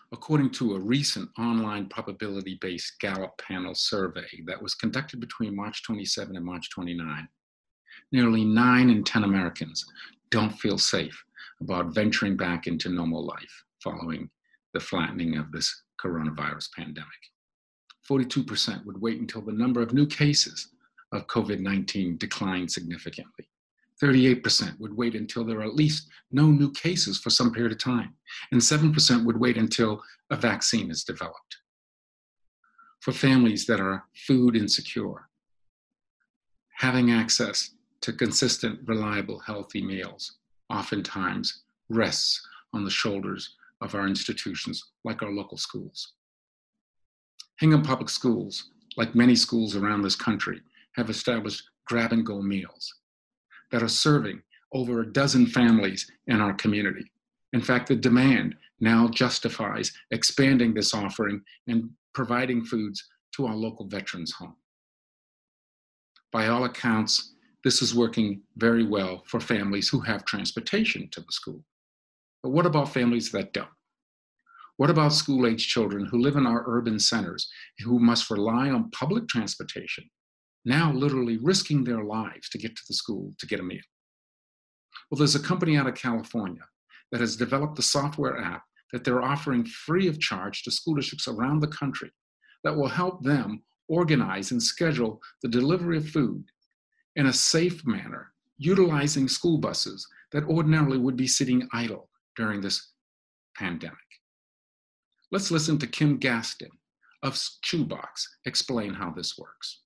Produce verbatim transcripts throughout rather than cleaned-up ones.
according to a recent online probability-based Gallup panel survey that was conducted between March twenty-seventh and March twenty-ninth, nearly nine in ten Americans don't feel safe about venturing back into normal life following the flattening of this coronavirus pandemic. forty-two percent would wait until the number of new cases of COVID nineteen declined significantly. thirty-eight percent would wait until there are at least no new cases for some period of time, and seven percent would wait until a vaccine is developed. For families that are food insecure, having access to consistent, reliable, healthy meals oftentimes rests on the shoulders of our institutions like our local schools. Hingham Public Schools, like many schools around this country, have established grab-and-go meals that are serving over a dozen families in our community. In fact, the demand now justifies expanding this offering and providing foods to our local veterans' home. By all accounts, this is working very well for families who have transportation to the school. But what about families that don't? What about school-age children who live in our urban centers who must rely on public transportation, now literally risking their lives to get to the school to get a meal? Well, there's a company out of California that has developed a software app that they're offering free of charge to school districts around the country that will help them organize and schedule the delivery of food in a safe manner, utilizing school buses that ordinarily would be sitting idle during this pandemic. Let's listen to Kim Gaston of Shoebox explain how this works.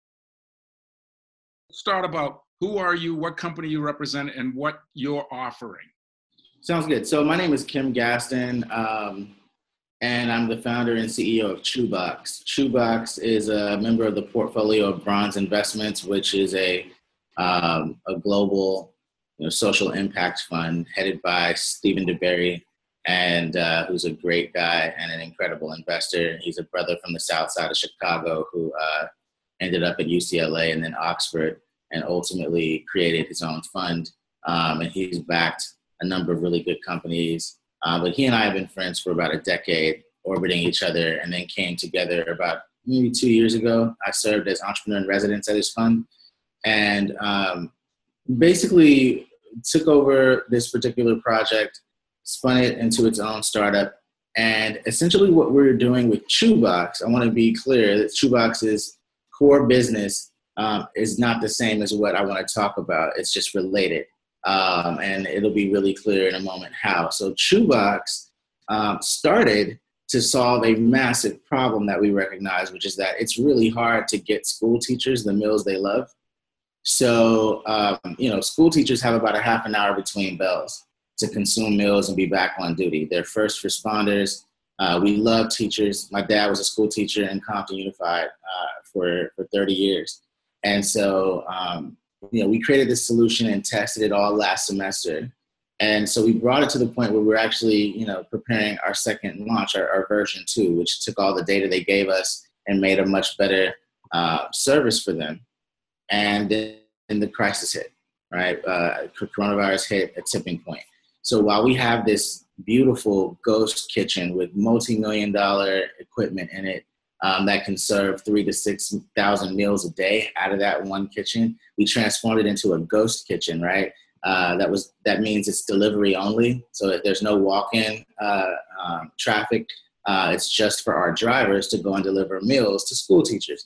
Start about who are you, what company you represent, and what you're offering. Sounds good. So my name is Kim Gaston, um, and I'm the founder and C E O of Shoebox. Shoebox is a member of the portfolio of Bronze Investments, which is a um, a global, you know, social impact fund headed by Stephen DeBerry, and uh, who's a great guy and an incredible investor. He's a brother from the South Side of Chicago who uh, ended up at U C L A and then Oxford, and ultimately created his own fund. Um, and he's backed a number of really good companies. Uh, but he and I have been friends for about a decade, orbiting each other, and then came together about maybe two years ago. I served as entrepreneur in residence at his fund, and um, basically took over this particular project, spun it into its own startup. And essentially what we're doing with Shoebox, I want to be clear that Shoebox's core business um, is not the same as what I want to talk about. It's just related. Um, and it'll be really clear in a moment how. So Shoebox um, started to solve a massive problem that we recognize, which is that it's really hard to get school teachers the meals they love. So, um, you know, school teachers have about a half an hour between bells to consume meals and be back on duty. They're first responders. Uh, we love teachers. My dad was a school teacher in Compton Unified uh, for, for thirty years. And so, um, you know, we created this solution and tested it all last semester. And so we brought it to the point where we're actually, you know, preparing our second launch, our, our version two, which took all the data they gave us and made a much better uh, service for them. And then the crisis hit, right? Uh, coronavirus hit a tipping point. So while we have this beautiful ghost kitchen with multi-million dollar equipment in it um, that can serve three to six thousand meals a day out of that one kitchen, we transformed it into a ghost kitchen, right? Uh, that was that means it's delivery only, so that there's no walk-in uh, um, traffic. Uh, it's just for our drivers to go and deliver meals to school teachers.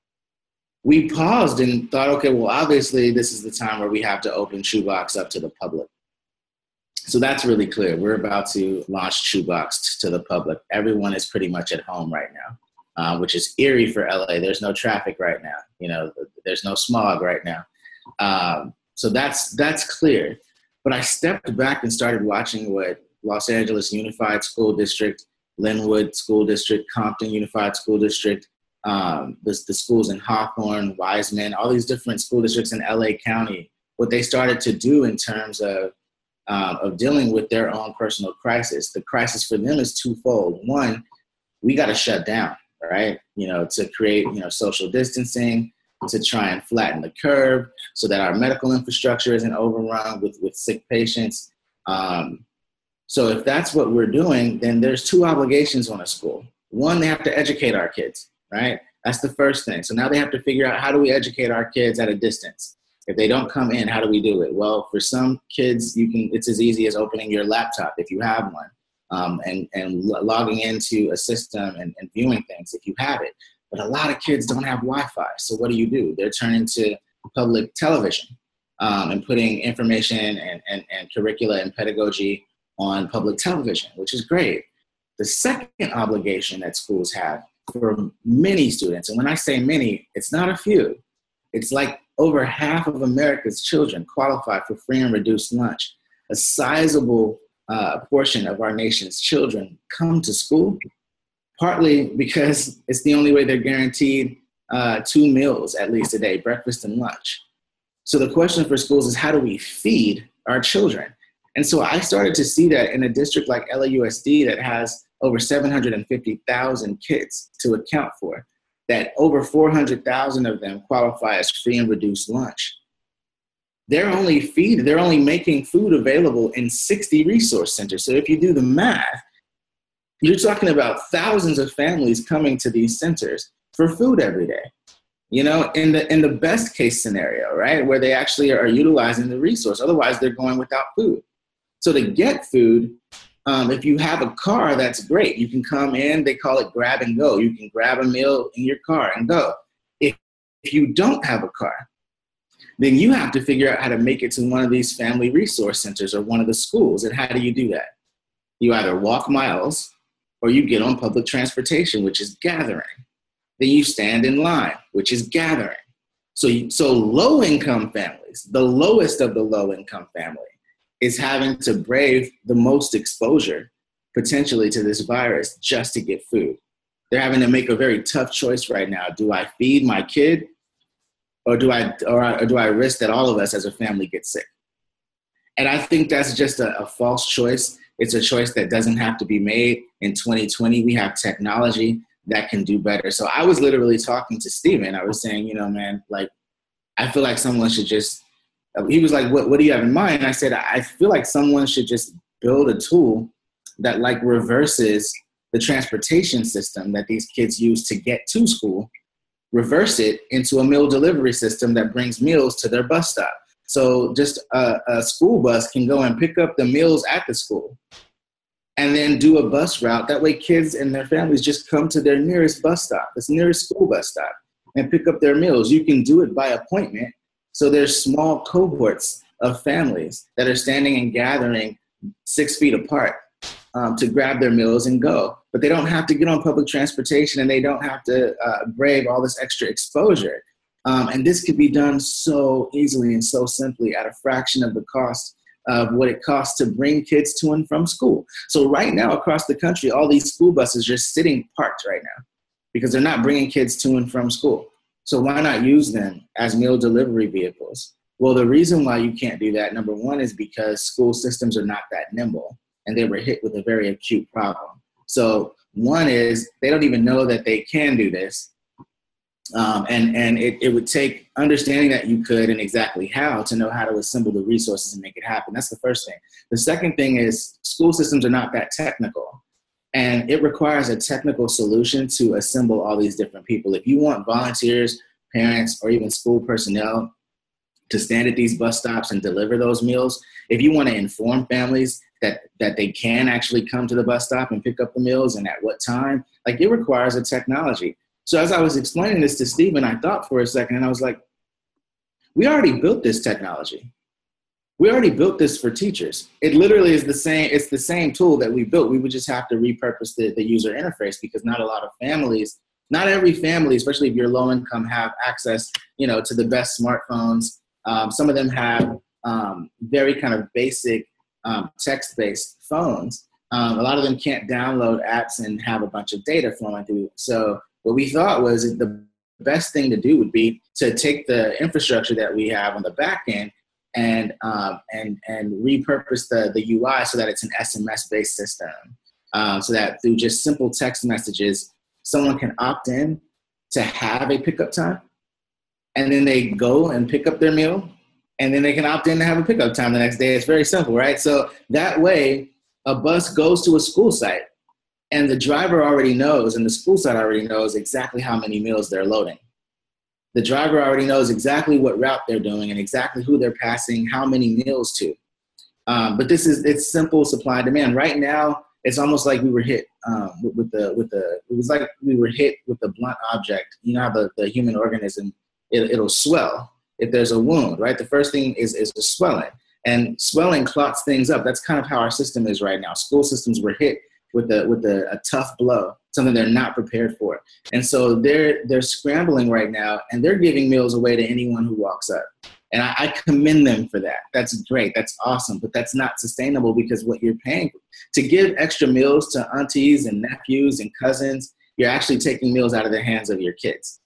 We paused and thought, okay, well, obviously this is the time where we have to open Shoebox up to the public. So that's really clear. We're about to launch Shoebox to the public. Everyone is pretty much at home right now, uh, which is eerie for L A. There's no traffic right now. You know, there's no smog right now. Um, so that's that's clear. But I stepped back and started watching what Los Angeles Unified School District, Linwood School District, Compton Unified School District, um, the, the schools in Hawthorne, Wiseman, all these different school districts in L A County, what they started to do in terms of Um, of dealing with their own personal crisis. The crisis for them is twofold. One, we got to shut down, right? You know, to create, you know, social distancing, to try and flatten the curve so that our medical infrastructure isn't overrun with, with sick patients. Um, So if that's what we're doing, then there's two obligations on a school. One, they have to educate our kids, right? That's the first thing. So now they have to figure out, how do we educate our kids at a distance? If they don't come in, how do we do it? Well, for some kids, you can. It's as easy as opening your laptop if you have one, um, and, and logging into a system and, and viewing things if you have it. But a lot of kids don't have Wi-Fi. So what do you do? They're turning to public television um, and putting information and, and, and curricula and pedagogy on public television, which is great. The second obligation that schools have for many students, and when I say many, it's not a few, it's like over half of America's children qualify for free and reduced lunch. A sizable uh, portion of our nation's children come to school, partly because it's the only way they're guaranteed uh, two meals at least a day, breakfast and lunch. So the question for schools is, how do we feed our children? And so I started to see that in a district like L A U S D that has over seven hundred fifty thousand kids to account for, that over four hundred thousand of them qualify as free and reduced lunch. They're only feed, they're only making food available in sixty resource centers. So if you do the math, you're talking about thousands of families coming to these centers for food every day. You know, in the in the best case scenario, right, where they actually are utilizing the resource. Otherwise, they're going without food. So to get food, um, if you have a car, that's great. You can come in, they call it grab and go. You can grab a meal in your car and go. If, if you don't have a car, then you have to figure out how to make it to one of these family resource centers or one of the schools. And how do you do that? You either walk miles or you get on public transportation, which is gathering. Then you stand in line, which is gathering. So, you, so low-income families, the lowest of the low-income family, is having to brave the most exposure potentially to this virus just to get food. They're having to make a very tough choice right now. Do I feed my kid, or do I or, or do I risk that all of us as a family get sick? And I think that's just a, a false choice. It's a choice that doesn't have to be made. In twenty twenty, we have technology that can do better. So I was literally talking to Steven. I was saying, you know, man, like, I feel like someone should just, he was like, what, what do you have in mind? And I said, I feel like someone should just build a tool that like reverses the transportation system that these kids use to get to school, reverse it into a meal delivery system that brings meals to their bus stop. So just a, a school bus can go and pick up the meals at the school and then do a bus route. That way kids and their families just come to their nearest bus stop, this nearest school bus stop, and pick up their meals. You can do it by appointment. So there's small cohorts of families that are standing and gathering six feet apart um, to grab their meals and go. But they don't have to get on public transportation, and they don't have to uh, brave all this extra exposure. Um, and this could be done so easily and so simply at a fraction of the cost of what it costs to bring kids to and from school. So right now across the country, all these school buses are just sitting parked right now because they're not bringing kids to and from school. So why not use them as meal delivery vehicles? Well, the reason why you can't do that, number one, is because school systems are not that nimble, and they were hit with a very acute problem. So one is they don't even know that they can do this. Um, and and it, it would take understanding that you could and exactly how to know how to assemble the resources and make it happen. That's the first thing. The second thing is school systems are not that technical, and it requires a technical solution to assemble all these different people. If you want volunteers, parents, or even school personnel to stand at these bus stops and deliver those meals, if you want to inform families that, that they can actually come to the bus stop and pick up the meals and at what time, like it requires a technology. So as I was explaining this to Steven, I thought for a second, and I was like, we already built this technology. We already built this for teachers. It literally is the same, it's the same tool that we built. We would just have to repurpose the, the user interface because not a lot of families, not every family, especially if you're low income, have access, you know, to the best smartphones. Um, some of them have um, very kind of basic um, text-based phones. Um, a lot of them can't download apps and have a bunch of data flowing through. So what we thought was the best thing to do would be to take the infrastructure that we have on the back end and um, and and repurpose the, the U I so that it's an S M S-based system, um, so that through just simple text messages, someone can opt in to have a pickup time, and then they go and pick up their meal, and then they can opt in to have a pickup time the next day. It's very simple, right? So that way, a bus goes to a school site and the driver already knows and the school site already knows exactly how many meals they're loading. The driver already knows exactly what route they're doing and exactly who they're passing how many meals to. Um, but this is, it's simple supply and demand. Right now, it's almost like we were hit um, with, with the, with the, it was like we were hit with a blunt object. You know how the, the human organism, it, it'll swell if there's a wound, right? The first thing is, is the swelling. And swelling clots things up. That's kind of how our system is right now. School systems were hit with a with a, a tough blow, something they're not prepared for. And so they're they're scrambling right now, and they're giving meals away to anyone who walks up. And I, I commend them for that. That's great. That's awesome. But that's not sustainable because what you're paying for, to give extra meals to aunties and nephews and cousins, you're actually taking meals out of the hands of your kids.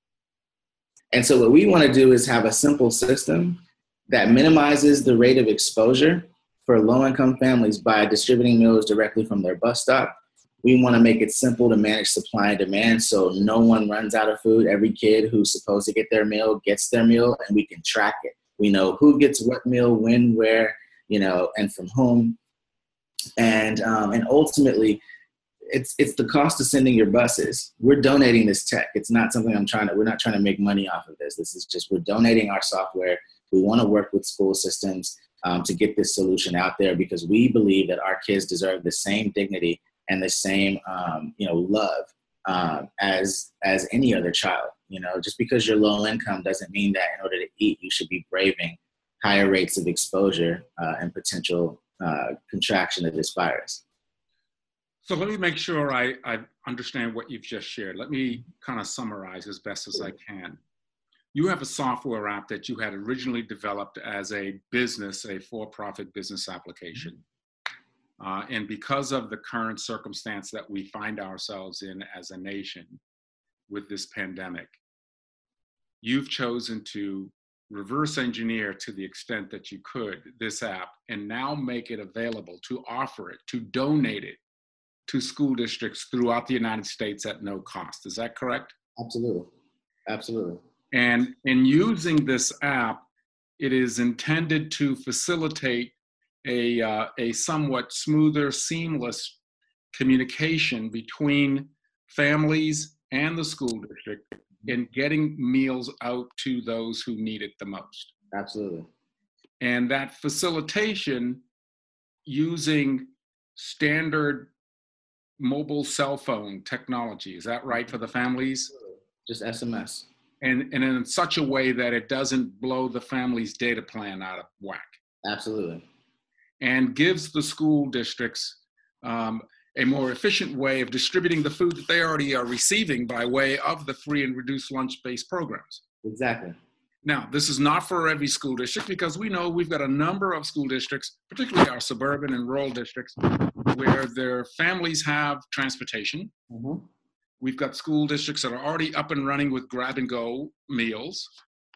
And so what we want to do is have a simple system that minimizes the rate of exposure for low-income families by distributing meals directly from their bus stop. We want to make it simple to manage supply and demand so no one runs out of food. Every kid who's supposed to get their meal gets their meal, and we can track it. We know who gets what meal, when, where, you know, and from whom. And um, and ultimately, it's it's the cost of sending your buses. We're donating this tech. It's not something I'm trying to, we're not trying to make money off of this. This is just, we're donating our software. We want to work with school systems um, to get this solution out there because we believe that our kids deserve the same dignity and the same, um, you know, love um, as as any other child. You know, just because you're low income doesn't mean that in order to eat, you should be braving higher rates of exposure uh, and potential uh, contraction of this virus. So let me make sure I, I understand what you've just shared. Let me kind of summarize as best as I can. You have a software app that you had originally developed as a business, a for-profit business application. Uh, and because of the current circumstance that we find ourselves in as a nation with this pandemic, you've chosen to reverse engineer to the extent that you could this app and now make it available to offer it, to donate it to school districts throughout the United States at no cost. Is that correct? Absolutely. Absolutely. And in using this app, it is intended to facilitate a, uh, a somewhat smoother, seamless communication between families and the school district in getting meals out to those who need it the most. Absolutely. And that facilitation using standard mobile cell phone technology, is that right, for the families? Just S M S. And, and in such a way that it doesn't blow the family's data plan out of whack. Absolutely. And gives the school districts um, a more efficient way of distributing the food that they already are receiving by way of the free and reduced lunch-based programs. Exactly. Now, this is not for every school district because we know we've got a number of school districts, particularly our suburban and rural districts, where their families have transportation. Mm-hmm. We've got school districts that are already up and running with grab-and-go meals.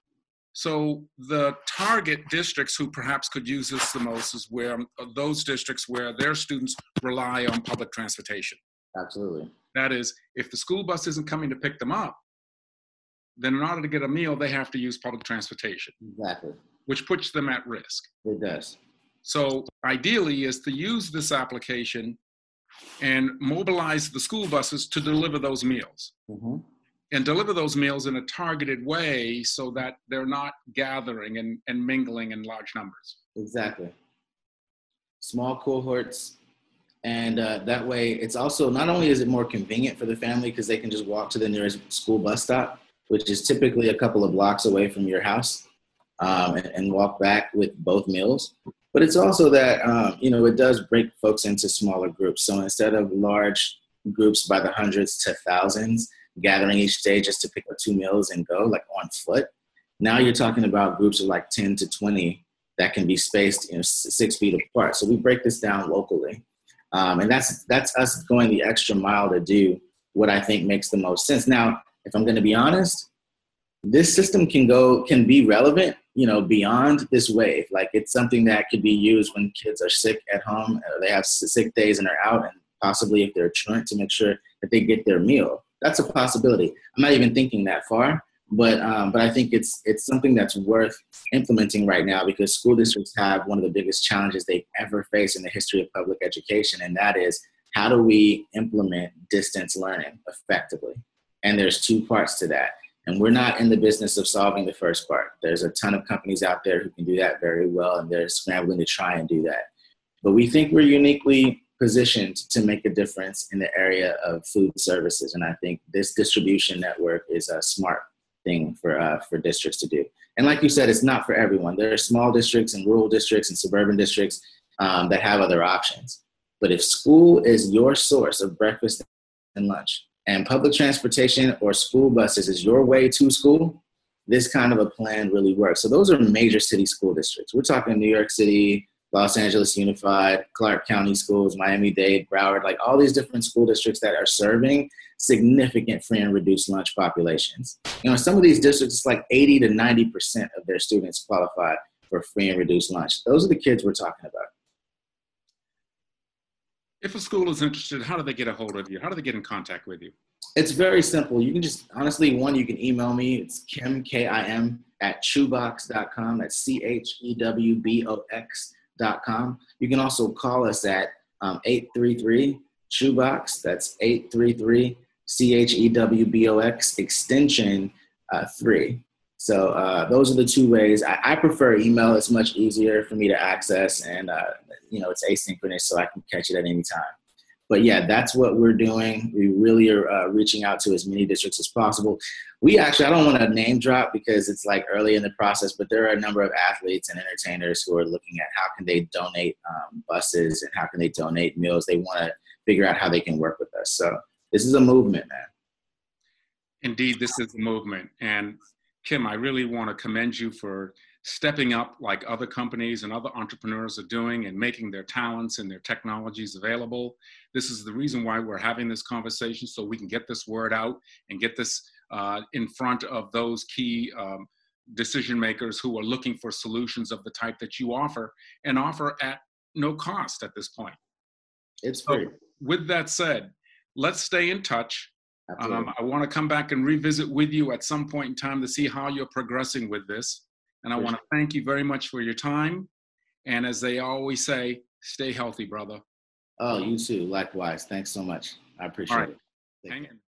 So the target districts who perhaps could use this the most is where those districts where their students rely on public transportation. Absolutely. That is, if the school bus isn't coming to pick them up, then in order to get a meal, they have to use public transportation. Exactly. Which puts them at risk. It does. So ideally is to use this application and mobilize the school buses to deliver those meals. Mm-hmm. And deliver those meals in a targeted way so that they're not gathering and, and mingling in large numbers. Exactly. Small cohorts. And uh, that way, it's also, not only is it more convenient for the family because they can just walk to the nearest school bus stop, which is typically a couple of blocks away from your house, um, and, and walk back with both meals. But it's also that, um, you know, it does break folks into smaller groups. So instead of large groups by the hundreds to thousands gathering each day just to pick up two meals and go, like on foot, now you're talking about groups of like ten to twenty that can be spaced, you know, six feet apart. So we break this down locally. Um, and that's that's us going the extra mile to do what I think makes the most sense. Now, if I'm going to be honest, this system can go, can be relevant, you know, beyond this wave. Like it's something that could be used when kids are sick at home, or they have sick days and are out, and possibly if they're truant to make sure that they get their meal. That's a possibility. I'm not even thinking that far, But um, but I think it's it's something that's worth implementing right now because school districts have one of the biggest challenges they've ever faced in the history of public education, and that is how do we implement distance learning effectively? And there's two parts to that. And we're not in the business of solving the first part. There's a ton of companies out there who can do that very well, and they're scrambling to try and do that. But we think we're uniquely positioned to make a difference in the area of food services. And I think this distribution network is a smart thing for uh, for districts to do. And like you said, it's not for everyone. There are small districts and rural districts and suburban districts um, that have other options. But if school is your source of breakfast and lunch, and public transportation or school buses is your way to school, this kind of a plan really works. So those are major city school districts. We're talking New York City, Los Angeles Unified, Clark County Schools, Miami-Dade, Broward, like all these different school districts that are serving significant free and reduced lunch populations. You know, some of these districts, it's like eighty to ninety percent of their students qualify for free and reduced lunch. Those are the kids we're talking about. If a school is interested, how do they get a hold of you? How do they get in contact with you? It's very simple. You can just, honestly, one, you can email me. It's Kim, K I M, at chewbox dot com. That's C H E W B O X dot com. You can also call us at um, eight three three, chewbox. That's eight three three, C H E W B O X, extension uh, three. So uh, those are the two ways. I, I prefer email. It's much easier for me to access, and uh, you know, it's asynchronous, so I can catch it at any time. But yeah, that's what we're doing. We really are uh, reaching out to as many districts as possible. We actually, I don't want to name drop because it's like early in the process, but there are a number of athletes and entertainers who are looking at how can they donate um, buses and how can they donate meals. They want to figure out how they can work with us. So this is a movement, man. Indeed, this is a movement. And Kim, I really want to commend you for stepping up like other companies and other entrepreneurs are doing and making their talents and their technologies available. This is the reason why we're having this conversation, so we can get this word out and get this uh, in front of those key um, decision makers who are looking for solutions of the type that you offer and offer at no cost at this point. It's free. So, with that said, let's stay in touch. Um, I want to come back and revisit with you at some point in time to see how you're progressing with this. And I want to thank you very much for your time. And as they always say, stay healthy, brother. Oh, you too. Likewise. Thanks so much. I appreciate All right. it. Hang in.